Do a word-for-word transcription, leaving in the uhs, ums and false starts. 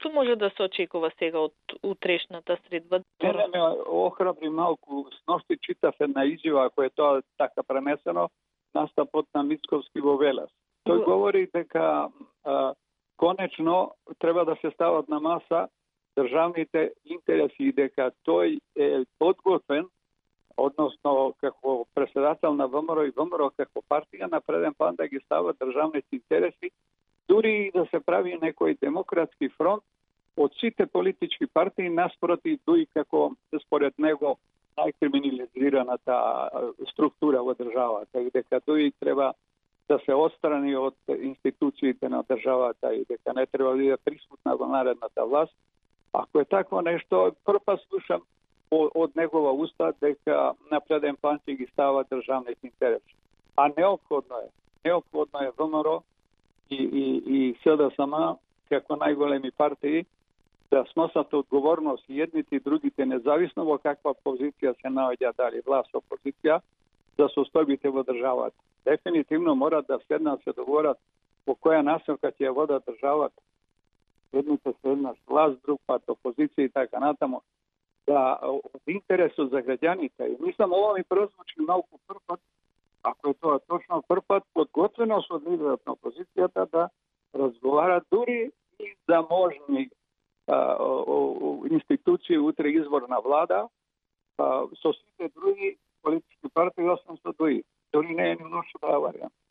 Што може да се очекува сега од утрешната средба? Не, не, охрабри малку. Сношти читав една изјава, ако е тоа така пренесено, настапот на Мицковски во Велес. Тој Во... говори дека а, конечно треба да се стават на маса државните интереси и дека тој е подготвен, односно како председател на ВМРО и ВМРО како партија напреден план да ги стават државните интереси, дури и да се прави некој демократски фронт од сите политички партии наспроти дуи како според него најкриминализираната структура во државата и дека дуи треба да се отстрани од институциите на државата и дека не треба да биде присутна во наредната власт. Ако е такво нешто, прв слушам од негова уста дека напреден план ќе ги става државните интереси. А неопходно е, неопходно е ВМРО и, и, и СДСМ како најголеми партии да сносат одговорност и едните и другите, независно во каква позиција се наоѓа, дали власт опозиција, за состојбите во државата. Дефинитивно мора да седнат се договорат по која насока ќе водат државата. Едните седнат власт, друг пат опозиција и така натаму. Да, од интересот за граѓаните. И мислам, ова ми прозвучи малку првпат, ако е тоа точно првпат, подготвеност од лидерот на опозицијата да разговарат дури и за можни а, о, о, институции утре изборна влада а, со сите други политички партии, освен со дуи. Дори не е ни лошо да вариант.